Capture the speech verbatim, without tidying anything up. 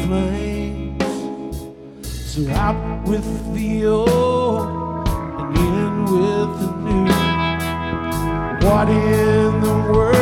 flames. So out with the old and in with the new. What in the world